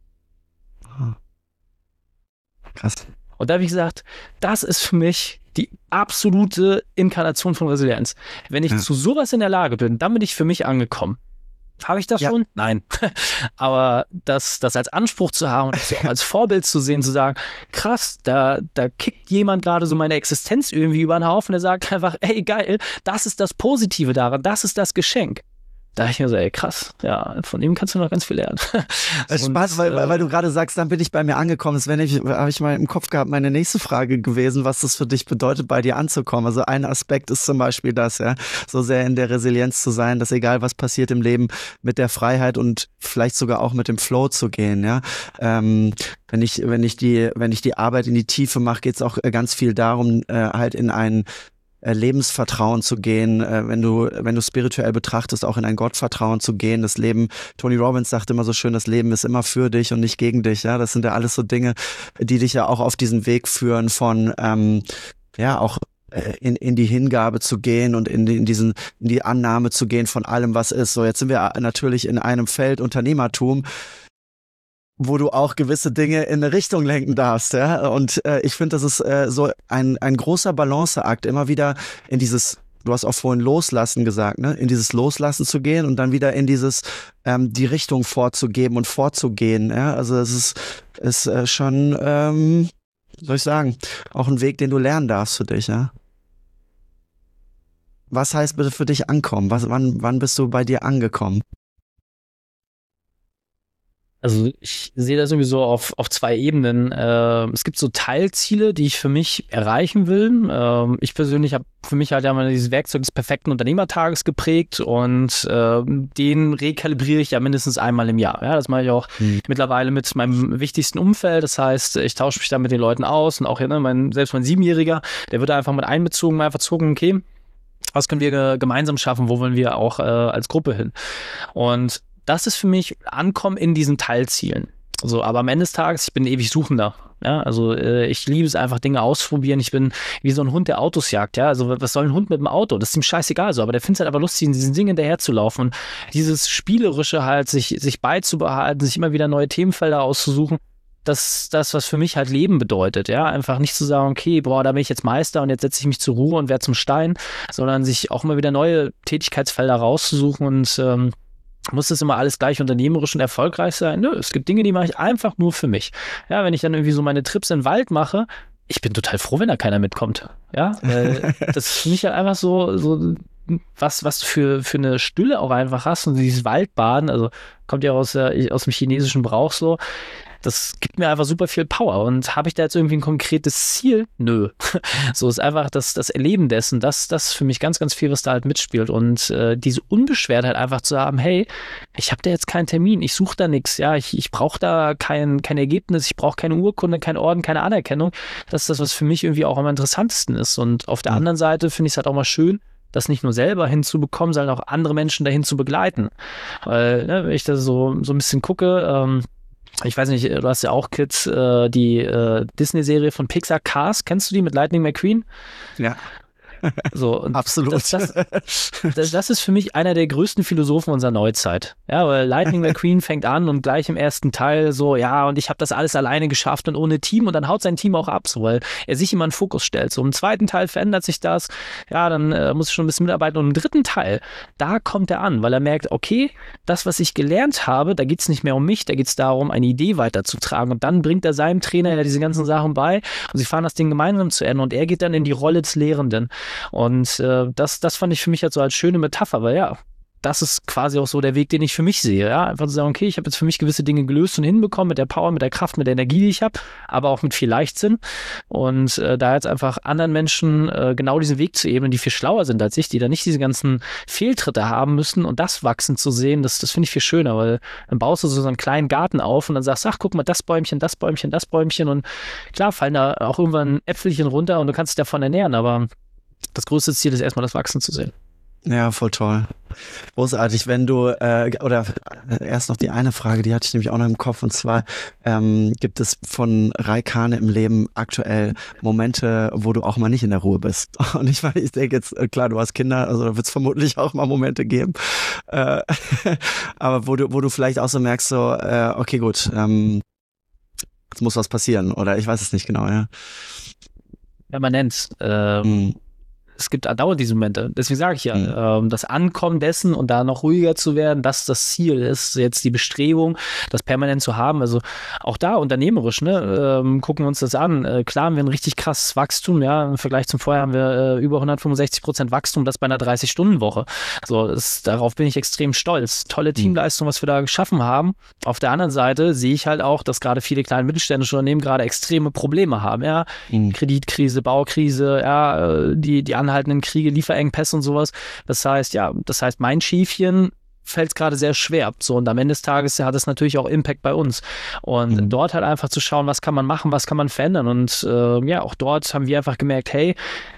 Krass. Und da habe ich gesagt, das ist für mich die absolute Inkarnation von Resilienz. Wenn ich zu sowas in der Lage bin, dann bin ich für mich angekommen. Habe ich das schon? Nein. Aber das als Anspruch zu haben und das auch als Vorbild zu sehen, zu sagen, krass, da kickt jemand gerade so meine Existenz irgendwie über den Haufen, der sagt einfach, ey, geil, das ist das Positive daran, das ist das Geschenk. Da dachte ich mir so, ey, krass, ja, von ihm kannst du noch ganz viel lernen. Spaß, weil du gerade sagst, dann bin ich bei mir angekommen. Das habe ich mal im Kopf gehabt, meine nächste Frage gewesen, was das für dich bedeutet, bei dir anzukommen. Also ein Aspekt ist zum Beispiel das, ja, so sehr in der Resilienz zu sein, dass egal was passiert im Leben, mit der Freiheit und vielleicht sogar auch mit dem Flow zu gehen, ja. Wenn ich die Arbeit in die Tiefe mache, geht es auch ganz viel darum, halt in einen Lebensvertrauen zu gehen, wenn du spirituell betrachtest, auch in ein Gottvertrauen zu gehen. Das Leben, Tony Robbins sagt immer so schön, das Leben ist immer für dich und nicht gegen dich. Ja, das sind ja alles so Dinge, die dich ja auch auf diesen Weg führen von auch in die Hingabe zu gehen und in die Annahme zu gehen von allem, was ist. So, jetzt sind wir natürlich in einem Feld Unternehmertum, wo du auch gewisse Dinge in eine Richtung lenken darfst, ja. Und ich finde, das ist so ein großer Balanceakt, immer wieder in dieses, du hast auch vorhin Loslassen gesagt, ne, in dieses Loslassen zu gehen und dann wieder in dieses die Richtung vorzugeben und vorzugehen, ja. Also es ist schon, soll ich sagen, auch ein Weg, den du lernen darfst für dich, ja. Was heißt bitte für dich ankommen? Wann bist du bei dir angekommen? Also ich sehe das irgendwie so auf zwei Ebenen. Es gibt so Teilziele, die ich für mich erreichen will. Ich persönlich habe für mich halt ja mal dieses Werkzeug des perfekten Unternehmertages geprägt und den rekalibriere ich ja mindestens einmal im Jahr. Ja, das mache ich auch mittlerweile mit meinem wichtigsten Umfeld. Das heißt, ich tausche mich da mit den Leuten aus und auch selbst mein 7-Jähriger, der wird da einfach mit einbezogen, mal einfach gucken, okay, was können wir gemeinsam schaffen, wo wollen wir auch als Gruppe hin? Und das ist für mich Ankommen in diesen Teilzielen. So, aber am Ende des Tages, ich bin ewig Suchender. Ja, also ich liebe es einfach, Dinge auszuprobieren. Ich bin wie so ein Hund, der Autos jagt. Ja, also was soll ein Hund mit dem Auto? Das ist ihm scheißegal so, aber der findet es halt einfach lustig, in diesen Dingen hinterher zu laufen. Und dieses Spielerische halt, sich beizubehalten, sich immer wieder neue Themenfelder auszusuchen, das ist das, was für mich halt Leben bedeutet. Ja, einfach nicht zu sagen, okay, boah, da bin ich jetzt Meister und jetzt setze ich mich zur Ruhe und werde zum Stein, sondern sich auch immer wieder neue Tätigkeitsfelder rauszusuchen und muss das immer alles gleich unternehmerisch und erfolgreich sein? Nö, es gibt Dinge, die mache ich einfach nur für mich. Ja, wenn ich dann irgendwie so meine Trips in den Wald mache, ich bin total froh, wenn da keiner mitkommt. Ja, weil das ist für mich halt einfach so was du für eine Stille auch einfach hast und dieses Waldbaden, also kommt ja aus dem chinesischen Brauch so. Das gibt mir einfach super viel Power. Und habe ich da jetzt irgendwie ein konkretes Ziel? Nö. So ist einfach das Erleben dessen, das für mich ganz, ganz viel, was da halt mitspielt. Und diese Unbeschwertheit einfach zu haben, hey, ich habe da jetzt keinen Termin, ich suche da nichts, ja, ich brauche da kein Ergebnis, ich brauche keine Urkunde, keinen Orden, keine Anerkennung. Das ist das, was für mich irgendwie auch am interessantesten ist. Und auf der anderen Seite finde ich es halt auch mal schön, das nicht nur selber hinzubekommen, sondern auch andere Menschen dahin zu begleiten. Weil, ne, wenn ich da so ein bisschen gucke, ich weiß nicht, du hast ja auch Kids, die Disney-Serie von Pixar, Cars, kennst du die mit Lightning McQueen? Ja. So, und absolut. Das ist für mich einer der größten Philosophen unserer Neuzeit. Ja, weil Lightning McQueen fängt an und gleich im ersten Teil so, ja, und ich habe das alles alleine geschafft und ohne Team, und dann haut sein Team auch ab, so, weil er sich immer in den Fokus stellt. So im zweiten Teil verändert sich das, ja, dann muss ich schon ein bisschen mitarbeiten, und im dritten Teil, da kommt er an, weil er merkt, okay, das, was ich gelernt habe, da geht es nicht mehr um mich, da geht es darum, eine Idee weiterzutragen, und dann bringt er seinem Trainer ja diese ganzen Sachen bei und sie fahren das Ding gemeinsam zu Ende und er geht dann in die Rolle des Lehrenden. Und das fand ich für mich halt so als schöne Metapher, weil ja, das ist quasi auch so der Weg, den ich für mich sehe. Ja, einfach zu sagen, okay, ich habe jetzt für mich gewisse Dinge gelöst und hinbekommen mit der Power, mit der Kraft, mit der Energie, die ich habe, aber auch mit viel Leichtsinn. Und da jetzt einfach anderen Menschen genau diesen Weg zu ebnen, die viel schlauer sind als ich, die da nicht diese ganzen Fehltritte haben müssen, und das wachsen zu sehen, das finde ich viel schöner, weil dann baust du so einen kleinen Garten auf und dann sagst, ach, guck mal, das Bäumchen, das Bäumchen, das Bäumchen, und klar fallen da auch irgendwann Äpfelchen runter und du kannst dich davon ernähren, aber das größte Ziel ist erstmal das Wachsen zu sehen. Ja, voll toll. Großartig, wenn du, oder erst noch die eine Frage, die hatte ich nämlich auch noch im Kopf, und zwar gibt es von Raik Hane im Leben aktuell Momente, wo du auch mal nicht in der Ruhe bist. Und ich denke jetzt, klar, du hast Kinder, also da wird es vermutlich auch mal Momente geben, aber wo du vielleicht auch so merkst, so, okay, gut, jetzt muss was passieren, oder ich weiß es nicht genau, ja. Permanent. Es gibt dauernd diese Momente. Deswegen sage ich ja, das Ankommen dessen und da noch ruhiger zu werden, das Ziel ist, jetzt die Bestrebung, das permanent zu haben. Also auch da unternehmerisch, ne, gucken wir uns das an. Klar haben wir ein richtig krasses Wachstum, ja, im Vergleich zum Vorher haben wir über 165% Wachstum, das bei einer 30-Stunden-Woche. So, darauf bin ich extrem stolz. Tolle Teamleistung, was wir da geschaffen haben. Auf der anderen Seite sehe ich halt auch, dass gerade viele kleine mittelständische Unternehmen gerade extreme Probleme haben, ja. Kreditkrise, Baukrise, ja, die anhaltenden Kriege, Lieferengpässe und sowas. Das heißt, mein Schäfchen fällt es gerade sehr schwer. So, und am Ende des Tages hat es natürlich auch Impact bei uns. Und dort halt einfach zu schauen, was kann man machen, was kann man verändern. Und auch dort haben wir einfach gemerkt, hey,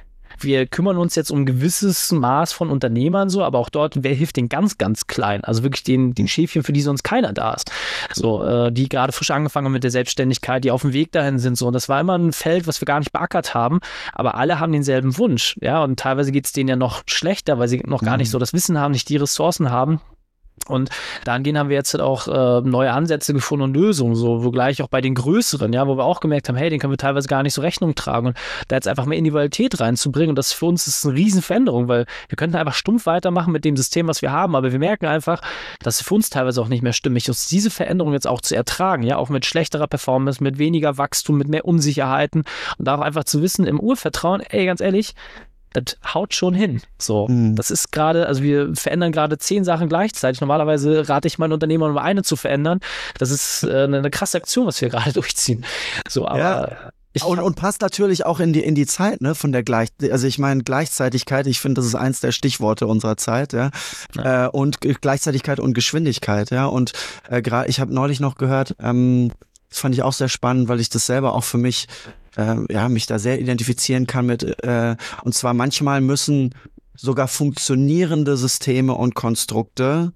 wir kümmern uns jetzt um ein gewisses Maß von Unternehmern so, aber auch dort, wer hilft den ganz, ganz Kleinen? Also wirklich den Schäfchen, für die sonst keiner da ist. So, die gerade frisch angefangen haben mit der Selbstständigkeit, die auf dem Weg dahin sind. So, und das war immer ein Feld, was wir gar nicht beackert haben, aber alle haben denselben Wunsch. Ja, und teilweise geht es denen ja noch schlechter, weil sie noch gar nicht so das Wissen haben, nicht die Ressourcen haben. Und dahingehend haben wir jetzt halt auch neue Ansätze gefunden und Lösungen, so, wo gleich auch bei den Größeren, ja, wo wir auch gemerkt haben, hey, den können wir teilweise gar nicht so Rechnung tragen, und da jetzt einfach mehr Individualität reinzubringen, und das für uns ist eine Riesenveränderung, weil wir könnten einfach stumpf weitermachen mit dem System, was wir haben, aber wir merken einfach, dass es für uns teilweise auch nicht mehr stimmig ist, diese Veränderung jetzt auch zu ertragen, ja, auch mit schlechterer Performance, mit weniger Wachstum, mit mehr Unsicherheiten, und auch einfach zu wissen, im Urvertrauen, ey, ganz ehrlich, das haut schon hin. So, das ist gerade, also wir verändern gerade 10 Sachen gleichzeitig. Normalerweise rate ich meinen Unternehmern, um eine zu verändern. Das ist eine krasse Aktion, was wir gerade durchziehen. So, aber und passt natürlich auch in die Zeit, ne, von der also ich meine Gleichzeitigkeit, ich finde, das ist eins der Stichworte unserer Zeit, ja. Und Gleichzeitigkeit und Geschwindigkeit, ja. Und gerade, ich habe neulich noch gehört, das fand ich auch sehr spannend, weil ich das selber auch für mich mich da sehr identifizieren kann mit, und zwar manchmal müssen sogar funktionierende Systeme und Konstrukte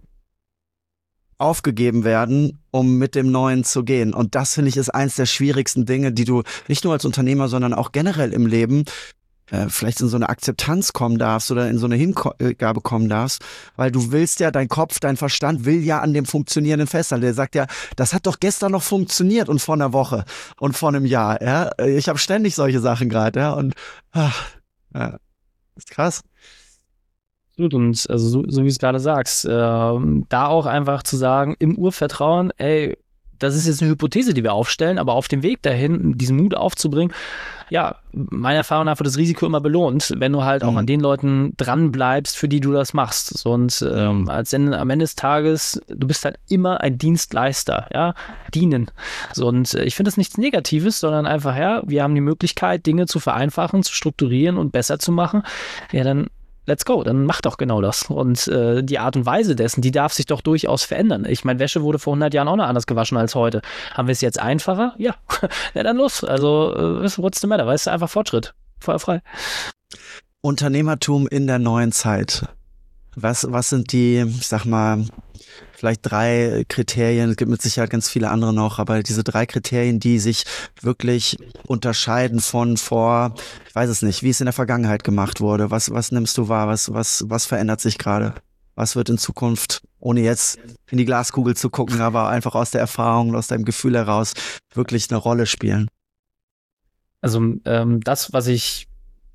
aufgegeben werden, um mit dem Neuen zu gehen. Und das, finde ich, ist eins der schwierigsten Dinge, die du nicht nur als Unternehmer, sondern auch generell im Leben vielleicht in so eine Akzeptanz kommen darfst oder in so eine Hingabe kommen darfst, weil du willst ja, dein Kopf, dein Verstand will ja an dem Funktionierenden festhalten. Der sagt ja, das hat doch gestern noch funktioniert und vor einer Woche und vor einem Jahr. Ja, ich habe ständig solche Sachen gerade, ja, und ist krass. Und also so wie du es gerade sagst, da auch einfach zu sagen, im Urvertrauen, ey, das ist jetzt eine Hypothese, die wir aufstellen, aber auf dem Weg dahin, diesen Mut aufzubringen, ja, meiner Erfahrung nach wird das Risiko immer belohnt, wenn du halt auch an den Leuten dran bleibst, für die du das machst. So, und am Ende des Tages, du bist halt immer ein Dienstleister, ja, dienen. So, und ich finde das nichts Negatives, sondern einfach, ja, wir haben die Möglichkeit, Dinge zu vereinfachen, zu strukturieren und besser zu machen. Ja, dann let's go, dann mach doch genau das. Und die Art und Weise dessen, die darf sich doch durchaus verändern. Ich meine, Wäsche wurde vor 100 Jahren auch noch anders gewaschen als heute. Haben wir es jetzt einfacher? Ja, ja dann los. Also, what's the matter? Weißt du, einfach Fortschritt. Feuerfrei. Unternehmertum in der neuen Zeit. Was sind die, ich sag mal, vielleicht 3 Kriterien, es gibt mit Sicherheit ganz viele andere noch, aber diese 3 Kriterien, die sich wirklich unterscheiden von vor, ich weiß es nicht, wie es in der Vergangenheit gemacht wurde. Was nimmst du wahr? Was verändert sich gerade? Was wird in Zukunft, ohne jetzt in die Glaskugel zu gucken, aber einfach aus der Erfahrung, aus deinem Gefühl heraus, wirklich eine Rolle spielen? Also das, was ich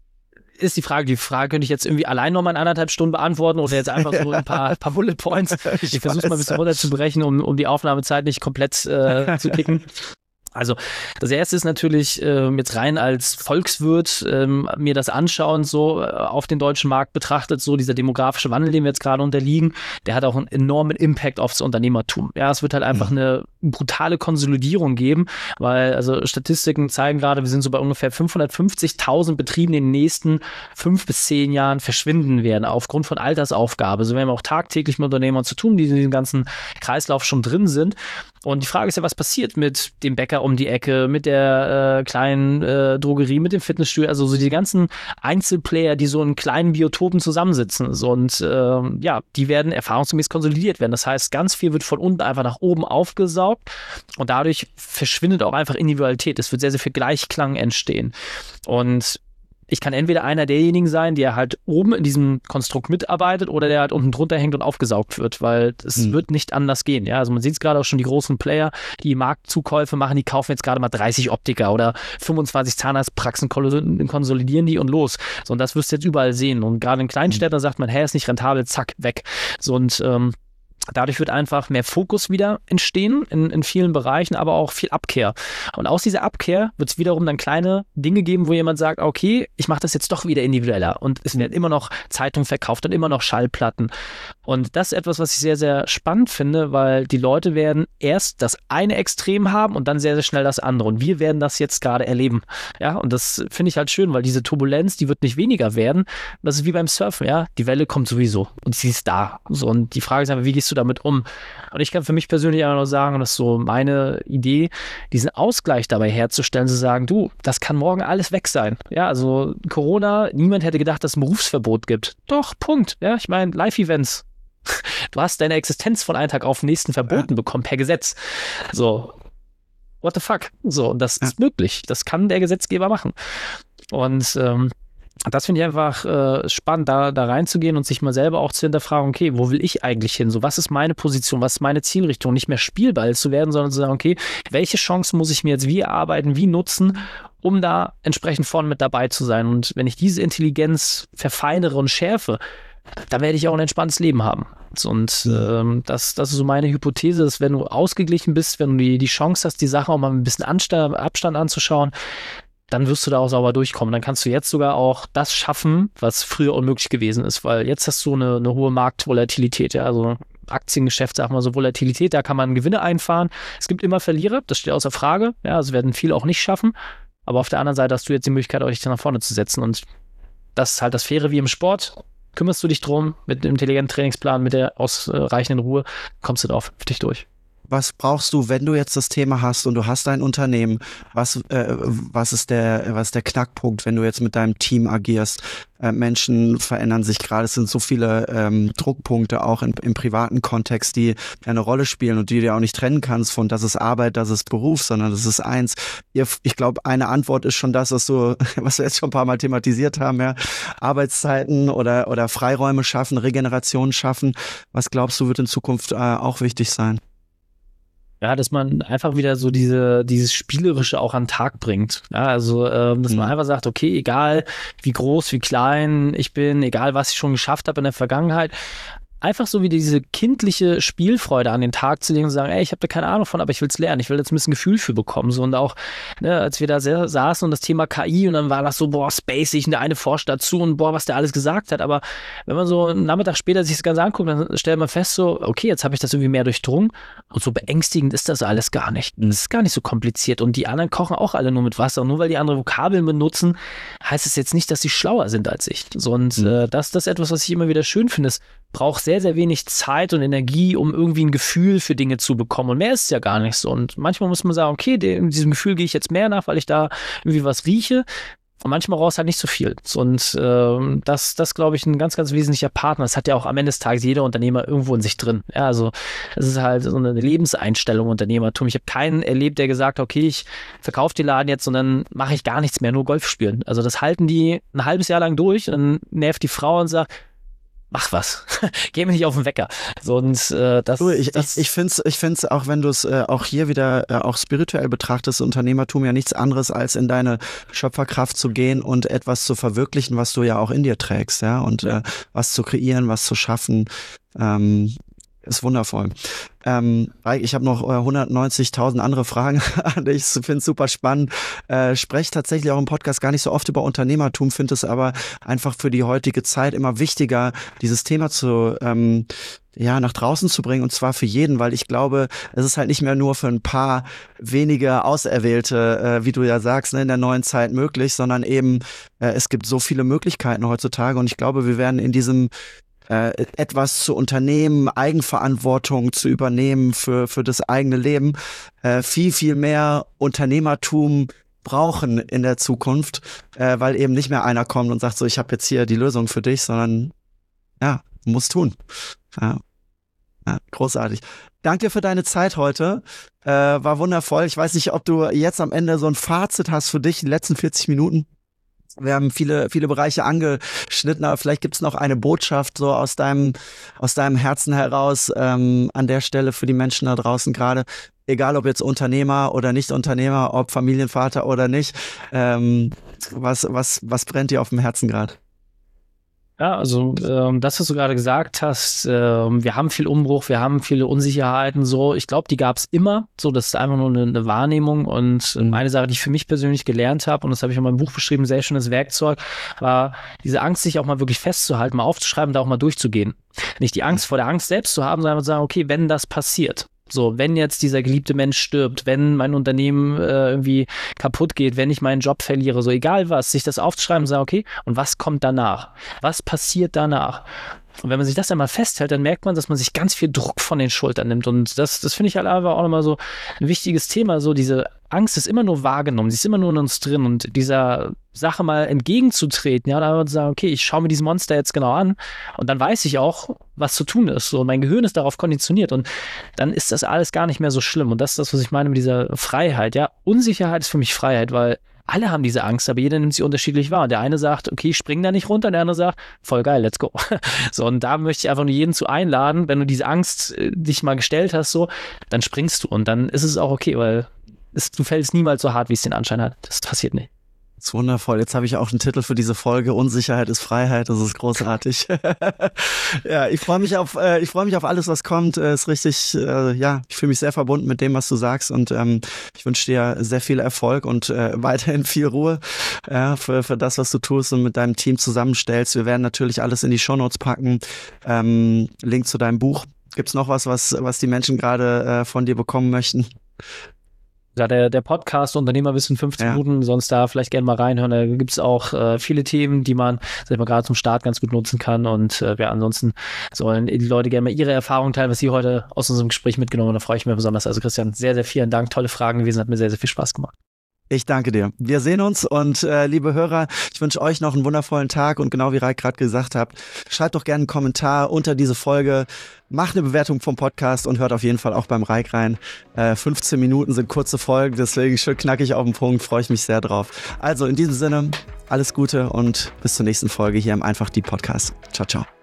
ist die Frage könnte ich jetzt irgendwie allein noch mal in 1,5 Stunden beantworten oder jetzt einfach so ein paar Bullet Points. Ich versuche mal ein bisschen runterzubrechen, um die Aufnahmezeit nicht komplett zu kicken. Also das erste ist natürlich jetzt rein als Volkswirt mir das anschauen, so auf den deutschen Markt betrachtet, so dieser demografische Wandel, dem wir jetzt gerade unterliegen, der hat auch einen enormen Impact aufs Unternehmertum. Ja, es wird halt einfach eine brutale Konsolidierung geben, weil also Statistiken zeigen gerade, wir sind so bei ungefähr 550.000 Betrieben, die in den nächsten 5 bis 10 Jahren verschwinden werden, aufgrund von Altersaufgabe. So, wir haben auch tagtäglich mit Unternehmern zu tun, die in diesem ganzen Kreislauf schon drin sind. Und die Frage ist ja, was passiert mit dem Bäcker um die Ecke, mit der kleinen Drogerie, mit dem Fitnessstudio, also so die ganzen Einzelplayer, die so in kleinen Biotopen zusammensitzen. So, und ja, die werden erfahrungsgemäß konsolidiert werden. Das heißt, ganz viel wird von unten einfach nach oben aufgesaugt und dadurch verschwindet auch einfach Individualität. Es wird sehr, sehr viel Gleichklang entstehen. Und ich kann entweder einer derjenigen sein, der halt oben in diesem Konstrukt mitarbeitet oder der halt unten drunter hängt und aufgesaugt wird, weil es wird nicht anders gehen. Ja, also man sieht es gerade auch schon, die großen Player, die Marktzukäufe machen, die kaufen jetzt gerade mal 30 Optiker oder 25 Zahnarztpraxen, konsolidieren die und los. So, und das wirst du jetzt überall sehen. Und gerade in Kleinstädten sagt man, hey, ist nicht rentabel, zack, weg. So, und dadurch wird einfach mehr Fokus wieder entstehen in vielen Bereichen, aber auch viel Abkehr. Und aus dieser Abkehr wird es wiederum dann kleine Dinge geben, wo jemand sagt, okay, ich mache das jetzt doch wieder individueller. Und es werden immer noch Zeitungen verkauft und immer noch Schallplatten. Und das ist etwas, was ich sehr, sehr spannend finde, weil die Leute werden erst das eine Extrem haben und dann sehr, sehr schnell das andere. Und wir werden das jetzt gerade erleben. Ja, und das finde ich halt schön, weil diese Turbulenz, die wird nicht weniger werden. Das ist wie beim Surfen, ja. Die Welle kommt sowieso und sie ist da. So, und die Frage ist einfach, wie gehst du damit um? Und ich kann für mich persönlich einfach nur sagen, und das ist so meine Idee, diesen Ausgleich dabei herzustellen, zu sagen, du, das kann morgen alles weg sein. Ja, also Corona, niemand hätte gedacht, dass es ein Berufsverbot gibt. Doch, Punkt. Ja, ich meine, Live-Events. Du hast deine Existenz von einem Tag auf den nächsten verboten bekommen, per Gesetz. So, what the fuck? So, und das ist möglich. Das kann der Gesetzgeber machen. Und das finde ich einfach spannend, da reinzugehen und sich mal selber auch zu hinterfragen, okay, wo will ich eigentlich hin? So, was ist meine Position? Was ist meine Zielrichtung? Nicht mehr Spielball zu werden, sondern zu sagen, okay, welche Chancen muss ich mir jetzt wie erarbeiten, wie nutzen, um da entsprechend vorne mit dabei zu sein? Und wenn ich diese Intelligenz verfeinere und schärfe, da werde ich auch ein entspanntes Leben haben. Und das ist so meine Hypothese, dass wenn du ausgeglichen bist, wenn du die Chance hast, die Sache auch mal ein bisschen Abstand anzuschauen, dann wirst du da auch sauber durchkommen. Dann kannst du jetzt sogar auch das schaffen, was früher unmöglich gewesen ist, weil jetzt hast du eine hohe Marktvolatilität. Ja? Also Aktiengeschäft, sag mal so, Volatilität, da kann man Gewinne einfahren. Es gibt immer Verlierer, das steht außer Frage. Ja, also werden viele auch nicht schaffen. Aber auf der anderen Seite hast du jetzt die Möglichkeit, dich nach vorne zu setzen. Und das ist halt das Faire wie im Sport. Kümmerst du dich drum, mit einem intelligenten Trainingsplan, mit der ausreichenden Ruhe, kommst du da auf dich durch. Was brauchst du, wenn du jetzt das Thema hast und du hast ein Unternehmen? Was ist der Knackpunkt, wenn du jetzt mit deinem Team agierst? Menschen verändern sich gerade. Es sind so viele Druckpunkte auch im privaten Kontext, die eine Rolle spielen und die du auch nicht trennen kannst von das ist Arbeit, das ist Beruf, sondern das ist eins. Ich glaube, eine Antwort ist schon das, was wir jetzt schon ein paar Mal thematisiert haben, ja. Arbeitszeiten oder Freiräume schaffen, Regeneration schaffen. Was glaubst du, wird in Zukunft auch wichtig sein? Ja, dass man einfach wieder so dieses Spielerische auch an den Tag bringt. Ja, also, dass man einfach sagt, okay, egal wie groß, wie klein ich bin, egal was ich schon geschafft habe in der Vergangenheit, einfach so wie diese kindliche Spielfreude an den Tag zu legen und sagen, ey, ich habe da keine Ahnung von, aber ich will es lernen, ich will jetzt ein bisschen Gefühl für bekommen. So, und auch, ne, als wir da saßen und das Thema KI und dann war das so, boah, spacig und der eine forscht dazu und boah, was der alles gesagt hat. Aber wenn man so einen Nachmittag später sich das Ganze anguckt, dann stellt man fest so, okay, jetzt habe ich das irgendwie mehr durchdrungen und so beängstigend ist das alles gar nicht. Das ist gar nicht so kompliziert und die anderen kochen auch alle nur mit Wasser und nur weil die andere Vokabeln benutzen, heißt es jetzt nicht, dass sie schlauer sind als ich. So, und das ist etwas, was ich immer wieder schön finde. Es braucht sehr, sehr wenig Zeit und Energie, um irgendwie ein Gefühl für Dinge zu bekommen. Und mehr ist es ja gar nicht so. Und manchmal muss man sagen, okay, diesem Gefühl gehe ich jetzt mehr nach, weil ich da irgendwie was rieche. Und manchmal brauchst du halt nicht so viel. Und das glaube ich, ein ganz, ganz wesentlicher Partner. Das hat ja auch am Ende des Tages jeder Unternehmer irgendwo in sich drin. Ja, also es ist halt so eine Lebenseinstellung, Unternehmertum. Ich habe keinen erlebt, der gesagt hat, okay, ich verkaufe den Laden jetzt und dann mache ich gar nichts mehr, nur Golf spielen. Also das halten die ein halbes Jahr lang durch und dann nervt die Frau und sagt, mach was. Geh mir nicht auf den Wecker. So, und ich find's auch, wenn du es auch hier wieder auch spirituell betrachtest, Unternehmertum ja nichts anderes als in deine Schöpferkraft zu gehen und etwas zu verwirklichen, was du ja auch in dir trägst, ja, und was zu kreieren, was zu schaffen. Ist wundervoll. Ich habe noch 190.000 andere Fragen an dich. Ich finde es super spannend. Spreche tatsächlich auch im Podcast gar nicht so oft über Unternehmertum, finde es aber einfach für die heutige Zeit immer wichtiger, dieses Thema zu nach draußen zu bringen, und zwar für jeden, weil ich glaube, es ist halt nicht mehr nur für ein paar wenige Auserwählte, wie du ja sagst, ne, in der neuen Zeit möglich, sondern eben es gibt so viele Möglichkeiten heutzutage, und ich glaube, wir werden in diesem etwas zu unternehmen, Eigenverantwortung zu übernehmen für das eigene Leben, viel, viel mehr Unternehmertum brauchen in der Zukunft, weil eben nicht mehr einer kommt und sagt so, ich habe jetzt hier die Lösung für dich, sondern ja, muss tun. Ja, großartig. Danke dir für deine Zeit heute. War wundervoll. Ich weiß nicht, ob du jetzt am Ende so ein Fazit hast für dich, die letzten 40 Minuten. Wir haben viele Bereiche angeschnitten, aber vielleicht gibt's noch eine Botschaft so aus deinem Herzen heraus an der Stelle für die Menschen da draußen gerade, egal ob jetzt Unternehmer oder nicht Unternehmer, ob Familienvater oder nicht. Was brennt dir auf dem Herzen gerade? Ja, also das, was du gerade gesagt hast, wir haben viel Umbruch, wir haben viele Unsicherheiten, so. Ich glaube, die gab es immer. So, das ist einfach nur eine Wahrnehmung, und eine Sache, die ich für mich persönlich gelernt habe, und das habe ich in meinem Buch beschrieben, sehr schönes Werkzeug, war diese Angst, sich auch mal wirklich festzuhalten, mal aufzuschreiben, da auch mal durchzugehen. Nicht die Angst vor der Angst selbst zu haben, sondern zu sagen, okay, wenn das passiert, so, wenn jetzt dieser geliebte Mensch stirbt, wenn mein Unternehmen irgendwie kaputt geht, wenn ich meinen Job verliere, so egal was, sich das aufzuschreiben und sagen, okay, und was kommt danach? Was passiert danach? Und wenn man sich das einmal festhält, dann merkt man, dass man sich ganz viel Druck von den Schultern nimmt. Und das finde ich halt einfach auch nochmal so ein wichtiges Thema. So, diese Angst ist immer nur wahrgenommen, sie ist immer nur in uns drin. Und dieser Sache mal entgegenzutreten, ja, und einfach zu sagen, okay, ich schaue mir dieses Monster jetzt genau an und dann weiß ich auch, was zu tun ist. So, mein Gehirn ist darauf konditioniert und dann ist das alles gar nicht mehr so schlimm. Und das ist das, was ich meine mit dieser Freiheit. Ja, Unsicherheit ist für mich Freiheit, weil alle haben diese Angst, aber jeder nimmt sie unterschiedlich wahr. Und der eine sagt, okay, ich spring da nicht runter, und der andere sagt, voll geil, let's go. So, und da möchte ich einfach nur jeden zu einladen, wenn du diese Angst dich mal gestellt hast, so, dann springst du, und dann ist es auch okay, weil du fällst niemals so hart, wie es den Anschein hat. Das passiert nicht. Das ist wundervoll. Jetzt habe ich auch einen Titel für diese Folge. Unsicherheit ist Freiheit. Das ist großartig. Ja, ich freue mich auf alles, was kommt. Ist richtig, ich fühle mich sehr verbunden mit dem, was du sagst, und ich wünsche dir sehr viel Erfolg und weiterhin viel Ruhe für das, was du tust und mit deinem Team zusammenstellst. Wir werden natürlich alles in die Shownotes packen. Link zu deinem Buch. Gibt's noch was die Menschen gerade von dir bekommen möchten? Ja, der Podcast Unternehmerwissen 15 Minuten, sonst da vielleicht gerne mal reinhören. Da gibt's auch viele Themen, die man, sag ich mal, gerade zum Start ganz gut nutzen kann. Und ansonsten sollen die Leute gerne mal ihre Erfahrungen teilen, was sie heute aus unserem Gespräch mitgenommen haben. Da freue ich mich besonders. Also Christian, sehr, sehr vielen Dank. Tolle Fragen gewesen, hat mir sehr, sehr viel Spaß gemacht. Ich danke dir. Wir sehen uns, und liebe Hörer, ich wünsche euch noch einen wundervollen Tag, und genau wie Raik gerade gesagt hat, schreibt doch gerne einen Kommentar unter diese Folge, macht eine Bewertung vom Podcast und hört auf jeden Fall auch beim Raik rein. 15 Minuten sind kurze Folgen, deswegen schön knackig auf den Punkt, freue ich mich sehr drauf. Also in diesem Sinne, alles Gute und bis zur nächsten Folge hier im Einfach die Podcast. Ciao, ciao.